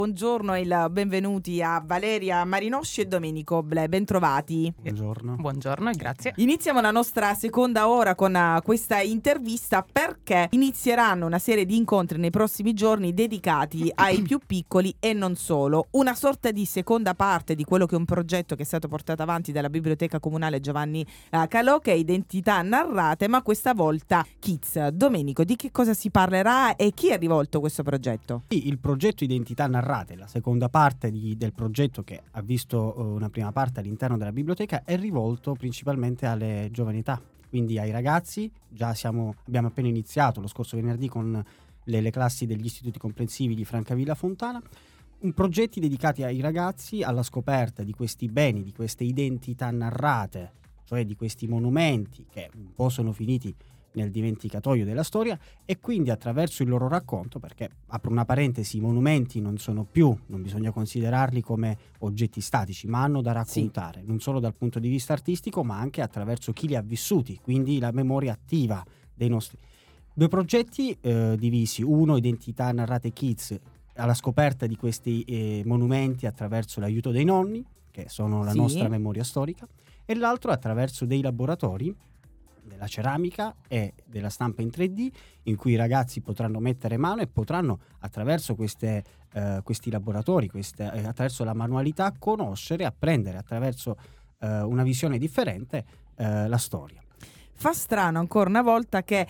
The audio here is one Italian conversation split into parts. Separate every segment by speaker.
Speaker 1: Buongiorno e benvenuti a Valeria Marinosci e Domenico Ble, bentrovati.
Speaker 2: Buongiorno.
Speaker 3: Buongiorno e grazie.
Speaker 1: Iniziamo la nostra seconda ora con questa intervista perché inizieranno una serie di incontri nei prossimi giorni dedicati ai più piccoli e non solo. Una sorta di seconda parte di quello che è un progetto che è stato portato avanti dalla Biblioteca Comunale Giovanni Calò, che è Identità Narrate, ma questa volta Kids. Domenico, di che cosa si parlerà e chi è rivolto questo progetto?
Speaker 2: Sì, il progetto Identità Narrate, la seconda parte del progetto che ha visto una prima parte all'interno della biblioteca, è rivolto principalmente alle giovani età, quindi ai ragazzi. Abbiamo appena iniziato lo scorso venerdì con le classi degli istituti comprensivi di Francavilla Fontana, progetti dedicati ai ragazzi alla scoperta di questi beni, di queste identità narrate, cioè di questi monumenti che un po' sono finiti nel dimenticatoio della storia, e quindi attraverso il loro racconto, perché apro una parentesi, i monumenti non bisogna considerarli come oggetti statici, ma hanno da raccontare, sì, non solo dal punto di vista artistico ma anche attraverso chi li ha vissuti, quindi la memoria attiva dei nostri. Due progetti divisi: uno, Identità Narrate Kids, alla scoperta di questi monumenti attraverso l'aiuto dei nonni, che sono la nostra memoria storica, e l'altro attraverso dei laboratori della ceramica e della stampa in 3D, in cui i ragazzi potranno mettere mano e potranno, attraverso questi laboratori, attraverso la manualità, conoscere, apprendere attraverso una visione differente la storia.
Speaker 1: Fa strano ancora una volta che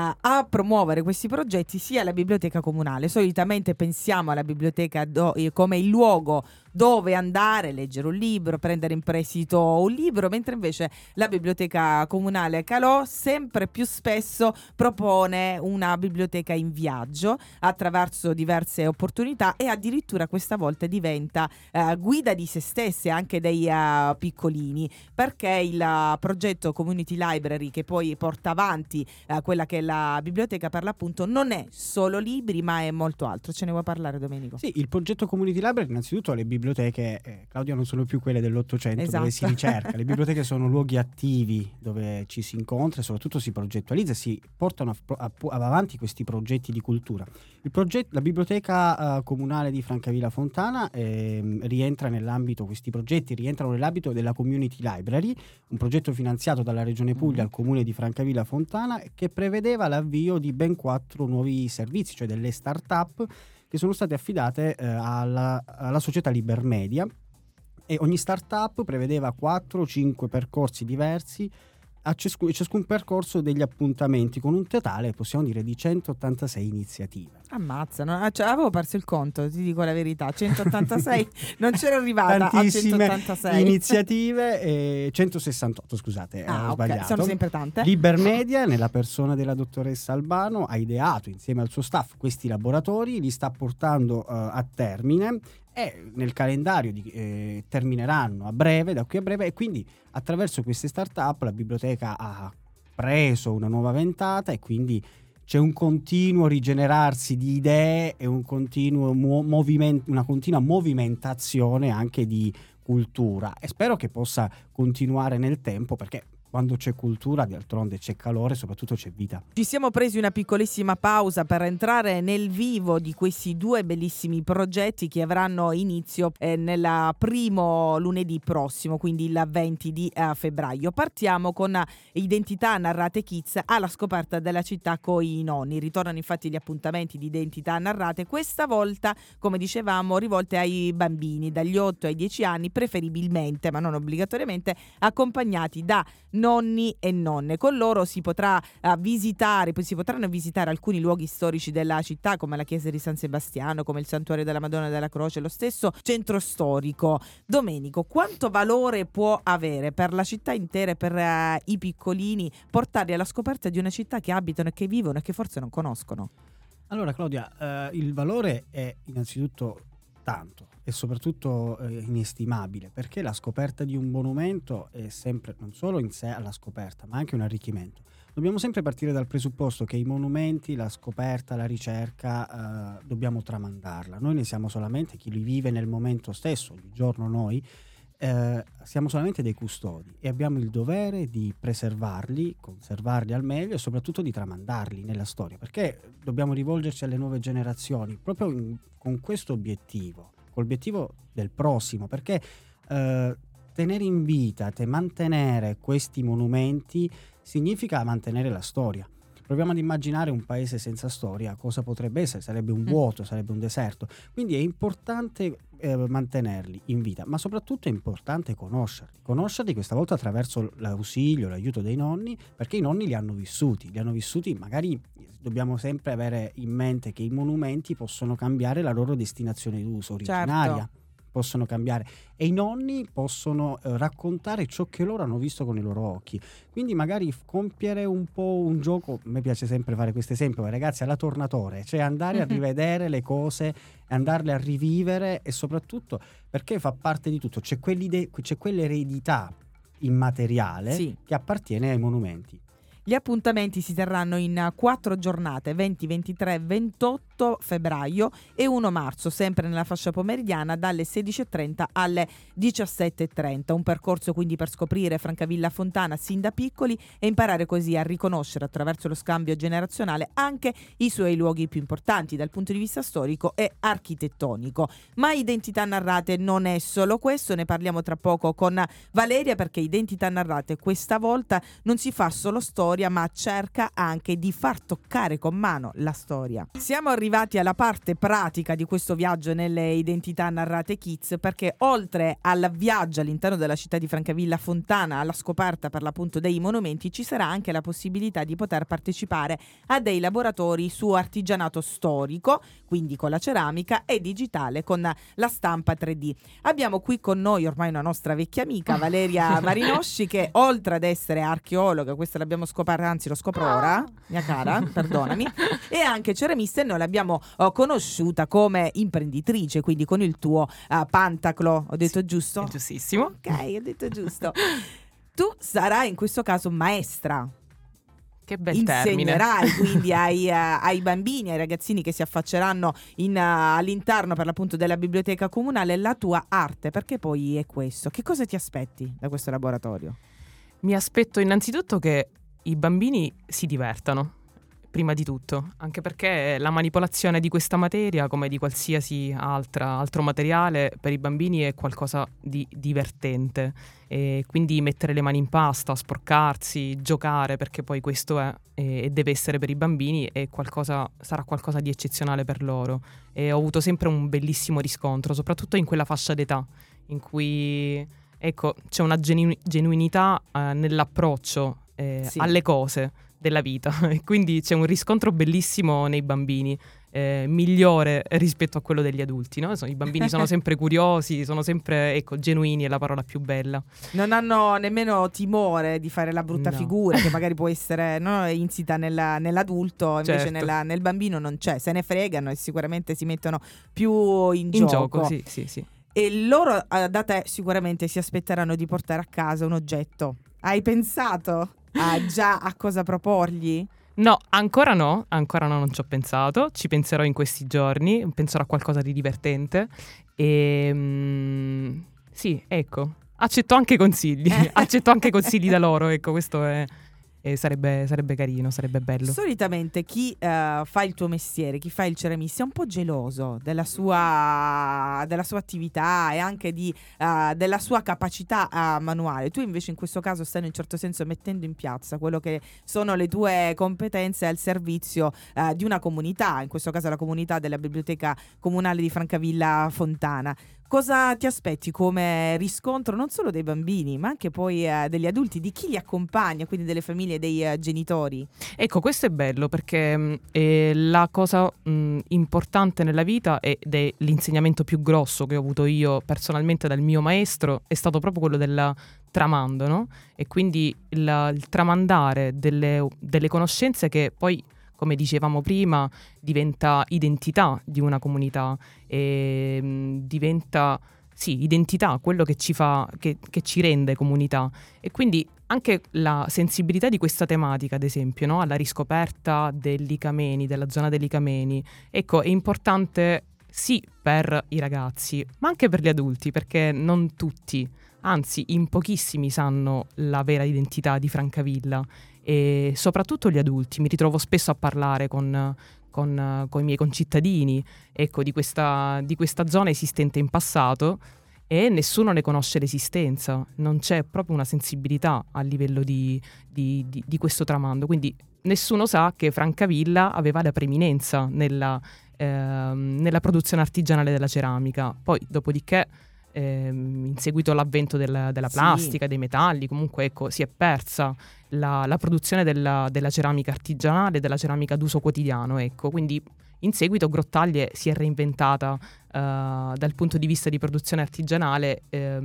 Speaker 1: a promuovere questi progetti sia la biblioteca comunale. Solitamente pensiamo alla biblioteca come il luogo dove andare, leggere un libro, prendere in prestito un libro, mentre invece la biblioteca comunale Calò sempre più spesso propone una biblioteca in viaggio attraverso diverse opportunità, e addirittura questa volta diventa guida di se stesse anche dei piccolini, perché il progetto Community Library, che poi porta avanti quella che è la biblioteca, per l'appunto non è solo libri ma è molto altro. Ce ne vuoi parlare, Domenico?
Speaker 2: Sì, il progetto Community Library, innanzitutto le biblioteche, Claudia, non sono più quelle dell'Ottocento, esatto, dove si ricerca. Le biblioteche sono luoghi attivi dove ci si incontra e soprattutto si progettualizza e si portano avanti questi progetti di cultura. La biblioteca comunale di Francavilla Fontana rientra nell'ambito, questi progetti rientrano nell'ambito della Community Library, un progetto finanziato dalla Regione Puglia al Comune di Francavilla Fontana, che prevedeva l'avvio di ben 4 nuovi servizi, cioè delle start-up che sono state affidate alla società Libermedia, e ogni start-up prevedeva 4-5 percorsi diversi, a ciascun percorso degli appuntamenti, con un totale, possiamo dire, di 186 iniziative.
Speaker 1: Ammazza, avevo perso il conto, ti dico la verità, 186, non c'ero arrivata
Speaker 2: tantissime
Speaker 1: a 186
Speaker 2: iniziative, 168 scusate, ho sbagliato.
Speaker 1: Okay, sono sempre tante.
Speaker 2: Libermedia, nella persona della dottoressa Albano, ha ideato insieme al suo staff questi laboratori, li sta portando a termine, e nel calendario termineranno da qui a breve, e quindi attraverso queste start-up la biblioteca ha preso una nuova ventata, e quindi c'è un continuo rigenerarsi di idee e un continuo una continua movimentazione anche di cultura, e spero che possa continuare nel tempo, perché quando c'è cultura, d'altronde c'è calore, soprattutto c'è vita.
Speaker 1: Ci siamo presi una piccolissima pausa per entrare nel vivo di questi due bellissimi progetti che avranno inizio nel primo lunedì prossimo, quindi il 20 di febbraio. Partiamo con Identità Narrate Kids, alla scoperta della città coi nonni. Ritornano infatti gli appuntamenti di Identità Narrate, questa volta, come dicevamo, rivolte ai bambini dagli 8 ai 10 anni, preferibilmente, ma non obbligatoriamente, accompagnati da nonni e nonne. Con loro si potranno visitare alcuni luoghi storici della città, come la chiesa di San Sebastiano, come il santuario della Madonna della Croce, lo stesso centro storico. Domenico, quanto valore può avere per la città intera e per i piccolini portarli alla scoperta di una città che abitano e che vivono e che forse non conoscono?
Speaker 2: Allora, Claudia, il valore è innanzitutto tanto e soprattutto inestimabile, perché la scoperta di un monumento è sempre, non solo in sé alla scoperta, ma anche un arricchimento. Dobbiamo sempre partire dal presupposto che i monumenti, la scoperta, la ricerca, dobbiamo tramandarla. Noi ne siamo solamente chi li vive nel momento stesso, ogni giorno noi, siamo solamente dei custodi e abbiamo il dovere di preservarli, conservarli al meglio e soprattutto di tramandarli nella storia, perché dobbiamo rivolgerci alle nuove generazioni proprio con questo obiettivo, col obiettivo del prossimo, perché tenere in vita, mantenere questi monumenti significa mantenere la storia. Proviamo ad immaginare un paese senza storia, cosa potrebbe essere? Sarebbe un vuoto, sarebbe un deserto. Quindi è importante mantenerli in vita, ma soprattutto è importante conoscerli questa volta attraverso l'ausilio, l'aiuto dei nonni, perché i nonni li hanno vissuti, magari dobbiamo sempre avere in mente che i monumenti possono cambiare la loro destinazione d'uso originaria. Certo. Possono cambiare e i nonni possono raccontare ciò che loro hanno visto con i loro occhi, quindi magari compiere un po' un gioco. A me piace sempre fare questo esempio, ragazzi, alla Tornatore, cioè andare a rivedere le cose, andarle a rivivere, e soprattutto perché fa parte di tutto, c'è quell'eredità immateriale che appartiene ai monumenti.
Speaker 1: Gli appuntamenti si terranno in 4 giornate, 20, 23, 28 febbraio e 1 marzo, sempre nella fascia pomeridiana dalle 16.30 alle 17.30. Un percorso quindi per scoprire Francavilla Fontana sin da piccoli e imparare così a riconoscere attraverso lo scambio generazionale anche i suoi luoghi più importanti dal punto di vista storico e architettonico. Ma Identità Narrate non è solo questo, ne parliamo tra poco con Valeria, perché Identità Narrate questa volta non si fa solo storia, ma cerca anche di far toccare con mano la storia. Siamo arrivati alla parte pratica di questo viaggio nelle Identità Narrate Kids, perché oltre al viaggio all'interno della città di Francavilla Fontana, alla scoperta per l'appunto dei monumenti, ci sarà anche la possibilità di poter partecipare a dei laboratori su artigianato storico, quindi con la ceramica, e digitale con la stampa 3D. Abbiamo qui con noi ormai una nostra vecchia amica, Valeria Marinosci, che oltre ad essere archeologa, questo l'abbiamo scoperto, anzi lo scopro ora, mia cara, perdonami, e anche ceramista, e noi l'abbiamo conosciuta come imprenditrice, quindi con il tuo Pantaclo, ho detto giusto?
Speaker 3: È giustissimo.
Speaker 1: Ok, ho detto giusto. Tu sarai in questo caso maestra.
Speaker 3: Che bel termine.
Speaker 1: Insegnerai quindi ai bambini, ai ragazzini che si affacceranno all'interno per l'appunto della biblioteca comunale la tua arte, perché poi è questo. Che cosa ti aspetti da questo laboratorio?
Speaker 3: Mi aspetto innanzitutto che i bambini si divertano, prima di tutto, anche perché la manipolazione di questa materia, come di qualsiasi altro materiale, per i bambini è qualcosa di divertente, e quindi mettere le mani in pasta, sporcarsi, giocare, perché poi questo è e deve essere per i bambini, sarà qualcosa di eccezionale per loro, e ho avuto sempre un bellissimo riscontro, soprattutto in quella fascia d'età in cui c'è una genuinità nell'approccio alle cose della vita, e quindi c'è un riscontro bellissimo nei bambini, migliore rispetto a quello degli adulti, no? I bambini sono sempre curiosi, sono sempre genuini, è la parola più bella.
Speaker 1: Non hanno nemmeno timore di fare la brutta figura che magari può essere insita nell'adulto, invece
Speaker 3: certo.
Speaker 1: nel bambino non c'è, se ne fregano e sicuramente si mettono più in gioco.
Speaker 3: Sì.
Speaker 1: E loro da te sicuramente si aspetteranno di portare a casa un oggetto. Hai pensato già a cosa proporgli?
Speaker 3: No, ancora no, non ci ho pensato, ci penserò in questi giorni, penserò a qualcosa di divertente e sì, accetto anche consigli, da loro, questo sarebbe carino, sarebbe bello.
Speaker 1: Solitamente chi fa il tuo mestiere, chi fa il ceramista, è un po' geloso della sua attività e anche della sua capacità manuale. Tu invece in questo caso stai in un certo senso mettendo in piazza quello che sono le tue competenze al servizio di una comunità, in questo caso la comunità della Biblioteca Comunale di Francavilla Fontana. Cosa ti aspetti come riscontro non solo dei bambini, ma anche poi degli adulti, di chi li accompagna, quindi delle famiglie, dei genitori?
Speaker 3: Questo è bello perché la cosa importante nella vita ed è l'insegnamento più grosso che ho avuto io personalmente dal mio maestro, è stato proprio quello del tramando, no? E quindi il tramandare delle conoscenze che poi, come dicevamo prima, diventa identità di una comunità e diventa identità, quello che ci fa, che ci rende comunità. E quindi anche la sensibilità di questa tematica, ad esempio, no? Alla riscoperta dell'Icameni, della zona dell'Icameni, è importante sì per i ragazzi, ma anche per gli adulti, perché non tutti, anzi in pochissimi sanno la vera identità di Francavilla, e soprattutto gli adulti. Mi ritrovo spesso a parlare con i miei concittadini, ecco, di questa zona esistente in passato, e nessuno ne conosce l'esistenza, non c'è proprio una sensibilità a livello di questo tramando, quindi nessuno sa che Francavilla aveva la preeminenza nella produzione artigianale della ceramica. Poi dopodiché in seguito all'avvento della plastica, dei metalli, comunque ecco, si è persa la produzione della ceramica artigianale, della ceramica d'uso quotidiano, ecco. Quindi in seguito Grottaglie si è reinventata dal punto di vista di produzione artigianale,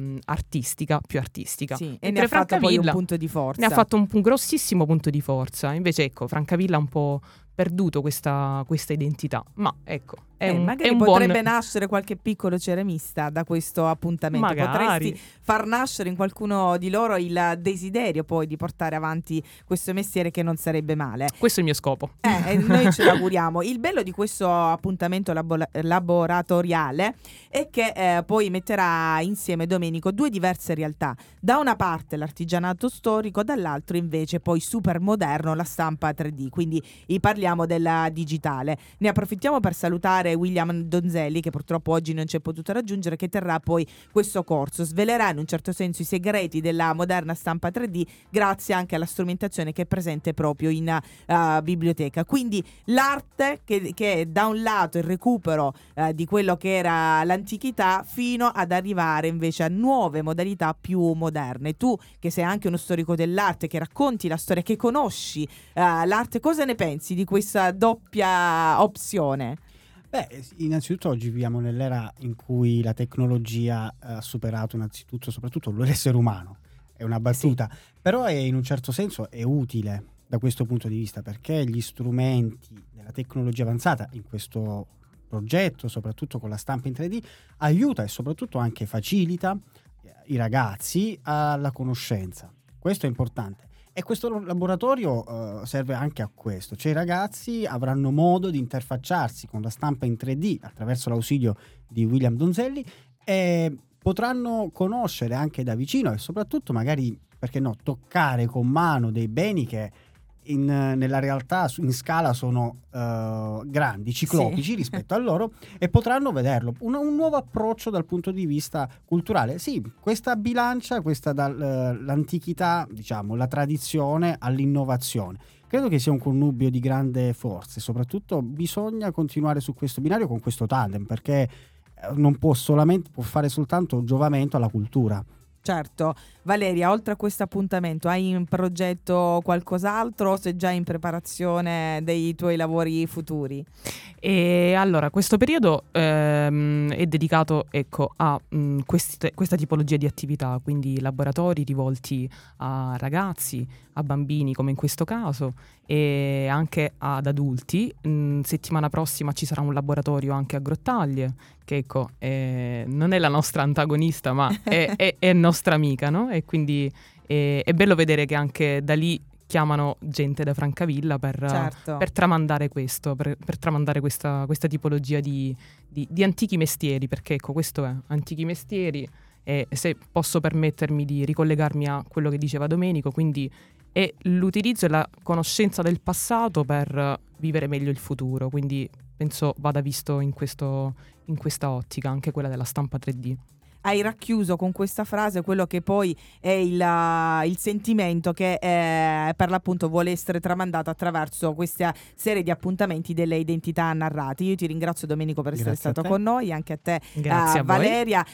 Speaker 3: più artistica.
Speaker 1: Sì, e ne ha fatto poi un punto di forza.
Speaker 3: Ne ha fatto un grossissimo punto di forza. Invece ecco, Francavilla ha un po' perduto questa identità, ma ecco,
Speaker 1: magari potrebbe nascere qualche piccolo ceramista da questo appuntamento.
Speaker 3: Magari.
Speaker 1: Potresti far nascere in qualcuno di loro il desiderio poi di portare avanti questo mestiere, che non sarebbe male.
Speaker 3: Questo è il mio scopo.
Speaker 1: E noi ce l'auguriamo. Il bello di questo appuntamento laboratoriale è che poi metterà insieme, Domenico, due diverse realtà. Da una parte l'artigianato storico, dall'altro invece poi super moderno, la stampa 3D, quindi parliamo della digitale. Ne approfittiamo per salutare William Donzelli, che purtroppo oggi non ci è potuto raggiungere, che terrà poi questo corso. Svelerà in un certo senso i segreti della moderna stampa 3D, grazie anche alla strumentazione che è presente proprio in biblioteca. Quindi l'arte che è da un lato il recupero di quello che era l'antichità, fino ad arrivare invece a nuove modalità più moderne. Tu che sei anche uno storico dell'arte, che racconti la storia, che conosci l'arte, cosa ne pensi di questa doppia opzione?
Speaker 2: Beh, innanzitutto oggi viviamo nell'era in cui la tecnologia ha superato innanzitutto, soprattutto l'essere umano. È una battuta, sì. Però in un certo senso è utile da questo punto di vista, perché gli strumenti della tecnologia avanzata in questo progetto, soprattutto con la stampa in 3D, aiuta e soprattutto anche facilita i ragazzi alla conoscenza. Questo è importante. E questo laboratorio serve anche a questo, cioè i ragazzi avranno modo di interfacciarsi con la stampa in 3D attraverso l'ausilio di William Donzelli, e potranno conoscere anche da vicino e soprattutto magari, perché no, toccare con mano dei beni che nella realtà in scala sono grandi, ciclopici, sì, rispetto a loro, e potranno vederlo. Un nuovo approccio dal punto di vista culturale. Sì, questa bilancia, questa dall'antichità, diciamo, la tradizione all'innovazione. Credo che sia un connubio di grande forza e soprattutto bisogna continuare su questo binario con questo tandem, perché non può fare soltanto giovamento alla cultura.
Speaker 1: Certo. Valeria, oltre a questo appuntamento, hai in progetto qualcos'altro o sei già in preparazione dei tuoi lavori futuri?
Speaker 3: E allora, questo periodo è dedicato, ecco, a questa tipologia di attività, quindi laboratori rivolti a ragazzi, a bambini come in questo caso, e anche ad adulti. Settimana prossima ci sarà un laboratorio anche a Grottaglie, che ecco, non è la nostra antagonista, ma è nostra amica, no? E quindi è bello vedere che anche da lì chiamano gente da Francavilla per tramandare questo, per tramandare questa tipologia di antichi mestieri, perché ecco, questo è antichi mestieri. E se posso permettermi di ricollegarmi a quello che diceva Domenico, quindi è l'utilizzo e la conoscenza del passato per vivere meglio il futuro, quindi penso vada visto in questa ottica, anche quella della stampa 3D.
Speaker 1: Hai racchiuso con questa frase quello che poi è il sentimento che per l'appunto vuole essere tramandato attraverso questa serie di appuntamenti delle identità narrate. Io ti ringrazio, Domenico, per essere stato con noi, anche a te,
Speaker 3: Grazie a
Speaker 1: Valeria.